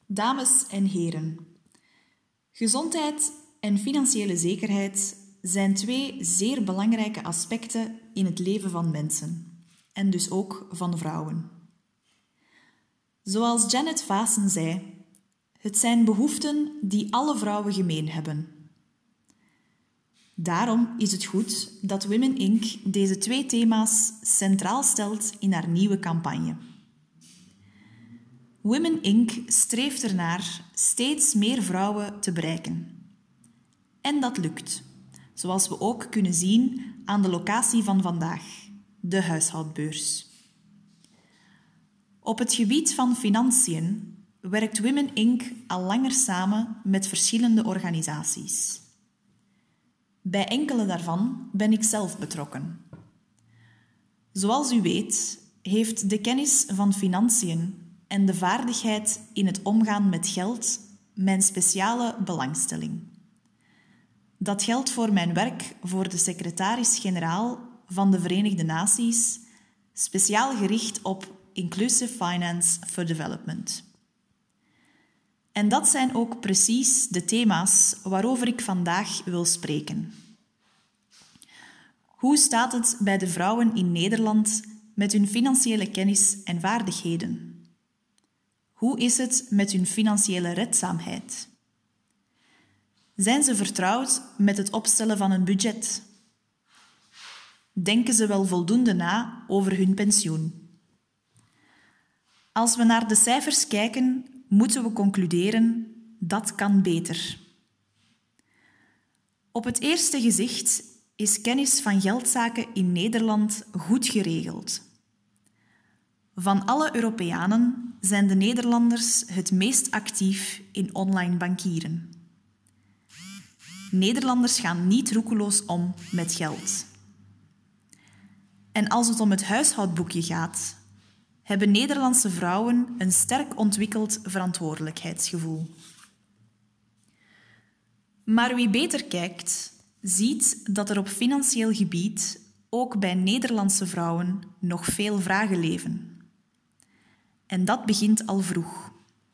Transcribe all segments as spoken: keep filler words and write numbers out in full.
Dames en heren, gezondheid en financiële zekerheid zijn twee zeer belangrijke aspecten in het leven van mensen en dus ook van vrouwen. Zoals Janet Vassen zei, het zijn behoeften die alle vrouwen gemeen hebben. Daarom is het goed dat Women incorporated deze twee thema's centraal stelt in haar nieuwe campagne. Women incorporated streeft ernaar steeds meer vrouwen te bereiken. En dat lukt, zoals we ook kunnen zien aan de locatie van vandaag, de huishoudbeurs. Op het gebied van financiën werkt Women incorporated al langer samen met verschillende organisaties. Bij enkele daarvan ben ik zelf betrokken. Zoals u weet, heeft de kennis van financiën en de vaardigheid in het omgaan met geld mijn speciale belangstelling. Dat geldt voor mijn werk voor de secretaris-generaal van de Verenigde Naties, speciaal gericht op Inclusive Finance for Development. En dat zijn ook precies de thema's waarover ik vandaag wil spreken. Hoe staat het bij de vrouwen in Nederland met hun financiële kennis en vaardigheden? Hoe is het met hun financiële redzaamheid? Zijn ze vertrouwd met het opstellen van een budget? Denken ze wel voldoende na over hun pensioen? Als we naar de cijfers kijken, moeten we concluderen dat kan beter. Op het eerste gezicht is kennis van geldzaken in Nederland goed geregeld. Van alle Europeanen zijn de Nederlanders het meest actief in online bankieren. Nederlanders gaan niet roekeloos om met geld. En als het om het huishoudboekje gaat, hebben Nederlandse vrouwen een sterk ontwikkeld verantwoordelijkheidsgevoel. Maar wie beter kijkt, ziet dat er op financieel gebied ook bij Nederlandse vrouwen nog veel vragen leven. En dat begint al vroeg.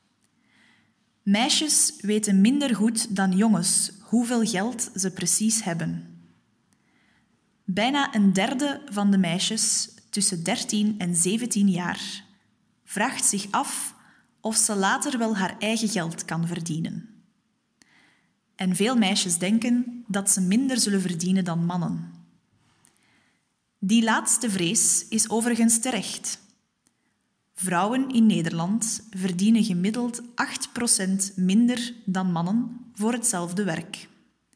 Meisjes weten minder goed dan jongens hoeveel geld ze precies hebben. Bijna een derde van de meisjes tussen dertien en zeventien jaar vraagt zich af of ze later wel haar eigen geld kan verdienen. En veel meisjes denken dat ze minder zullen verdienen dan mannen. Die laatste vrees is overigens terecht. Vrouwen in Nederland verdienen gemiddeld acht procent minder dan mannen voor hetzelfde werk.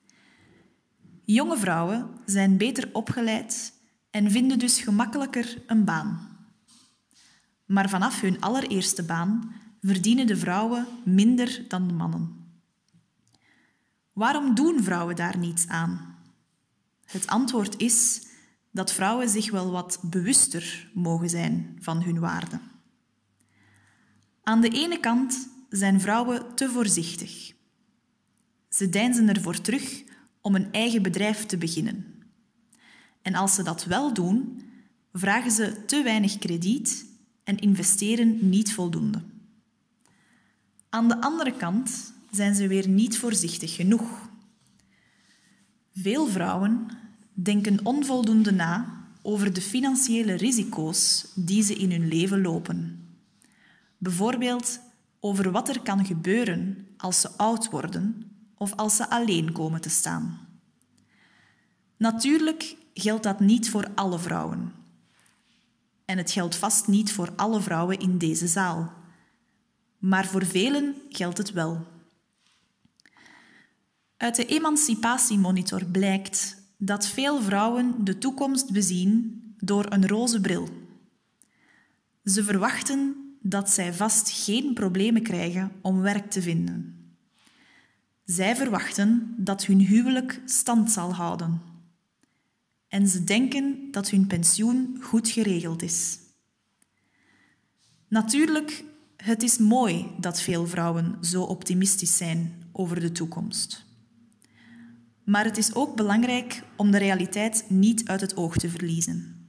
Jonge vrouwen zijn beter opgeleid en vinden dus gemakkelijker een baan. Maar vanaf hun allereerste baan verdienen de vrouwen minder dan de mannen. Waarom doen vrouwen daar niets aan? Het antwoord is dat vrouwen zich wel wat bewuster mogen zijn van hun waarde. Aan de ene kant zijn vrouwen te voorzichtig. Ze deinzen ervoor terug om een eigen bedrijf te beginnen. En als ze dat wel doen, vragen ze te weinig krediet en investeren niet voldoende. Aan de andere kant zijn ze weer niet voorzichtig genoeg. Veel vrouwen denken onvoldoende na over de financiële risico's die ze in hun leven lopen. Bijvoorbeeld over wat er kan gebeuren als ze oud worden of als ze alleen komen te staan. Natuurlijk geldt dat niet voor alle vrouwen. En het geldt vast niet voor alle vrouwen in deze zaal. Maar voor velen geldt het wel. Uit de Emancipatiemonitor blijkt dat veel vrouwen de toekomst bezien door een roze bril. Ze verwachten dat zij vast geen problemen krijgen om werk te vinden. Zij verwachten dat hun huwelijk stand zal houden. En ze denken dat hun pensioen goed geregeld is. Natuurlijk, het is mooi dat veel vrouwen zo optimistisch zijn over de toekomst. Maar het is ook belangrijk om de realiteit niet uit het oog te verliezen.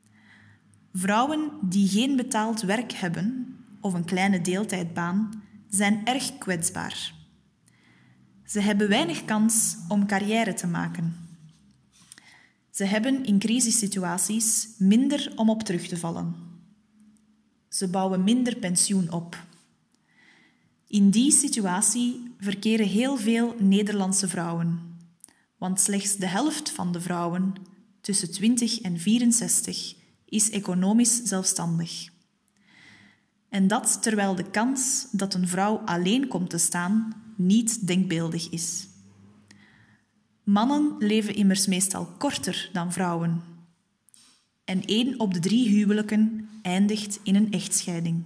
Vrouwen die geen betaald werk hebben of een kleine deeltijdbaan zijn erg kwetsbaar. Ze hebben weinig kans om carrière te maken. Ze hebben in crisissituaties minder om op terug te vallen. Ze bouwen minder pensioen op. In die situatie verkeren heel veel Nederlandse vrouwen, want slechts de helft van de vrouwen tussen twintig en vierenzestig is economisch zelfstandig. En dat terwijl de kans dat een vrouw alleen komt te staan niet denkbeeldig is. Mannen leven immers meestal korter dan vrouwen. En één op de drie huwelijken eindigt in een echtscheiding.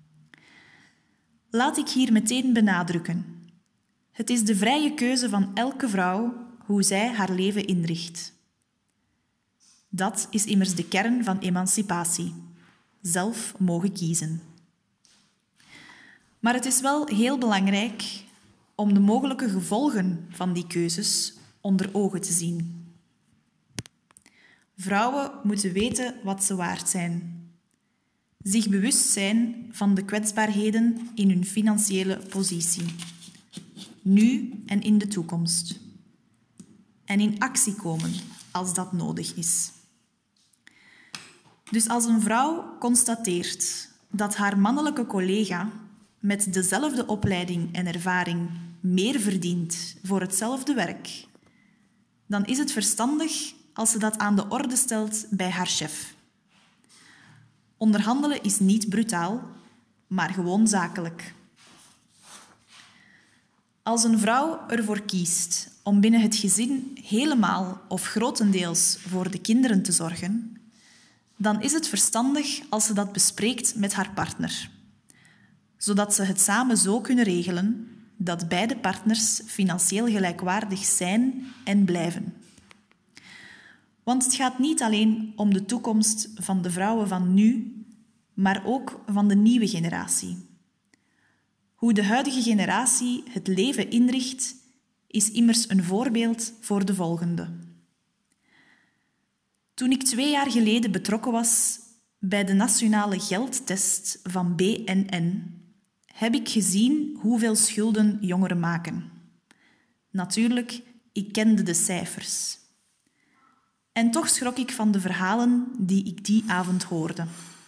Laat ik hier meteen benadrukken. Het is de vrije keuze van elke vrouw hoe zij haar leven inricht. Dat is immers de kern van emancipatie. Zelf mogen kiezen. Maar het is wel heel belangrijk om de mogelijke gevolgen van die keuzes onder ogen te zien. Vrouwen moeten weten wat ze waard zijn. Zich bewust zijn van de kwetsbaarheden in hun financiële positie. Nu en in de toekomst. En in actie komen als dat nodig is. Dus als een vrouw constateert dat haar mannelijke collega met dezelfde opleiding en ervaring meer verdient voor hetzelfde werk, dan is het verstandig als ze dat aan de orde stelt bij haar chef. Onderhandelen is niet brutaal, maar gewoon zakelijk. Als een vrouw ervoor kiest om binnen het gezin helemaal of grotendeels voor de kinderen te zorgen, dan is het verstandig als ze dat bespreekt met haar partner, zodat ze het samen zo kunnen regelen dat beide partners financieel gelijkwaardig zijn en blijven. Want het gaat niet alleen om de toekomst van de vrouwen van nu, maar ook van de nieuwe generatie. Hoe de huidige generatie het leven inricht, is immers een voorbeeld voor de volgende. Toen ik twee jaar geleden betrokken was bij de nationale geldtest van B N N, heb ik gezien hoeveel schulden jongeren maken. Natuurlijk, ik kende de cijfers. En toch schrok ik van de verhalen die ik die avond hoorde.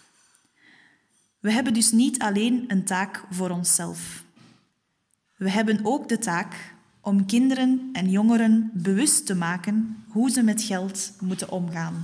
We hebben dus niet alleen een taak voor onszelf. We hebben ook de taak om kinderen en jongeren bewust te maken hoe ze met geld moeten omgaan.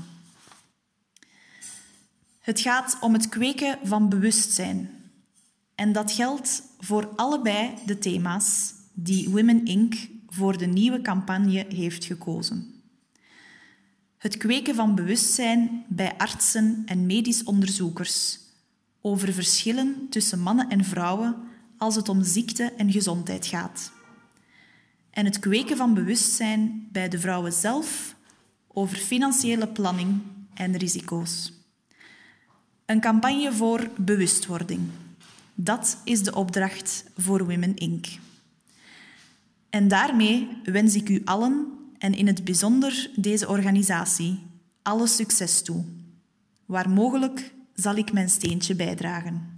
Het gaat om het kweken van bewustzijn. En dat geldt voor allebei de thema's die Women Incorporated voor de nieuwe campagne heeft gekozen. Het kweken van bewustzijn bij artsen en medisch onderzoekers over verschillen tussen mannen en vrouwen als het om ziekte en gezondheid gaat. En het kweken van bewustzijn bij de vrouwen zelf over financiële planning en risico's. Een campagne voor bewustwording. Dat is de opdracht voor Women Incorporated. En daarmee wens ik u allen, en in het bijzonder deze organisatie, alle succes toe. Waar mogelijk zal ik mijn steentje bijdragen.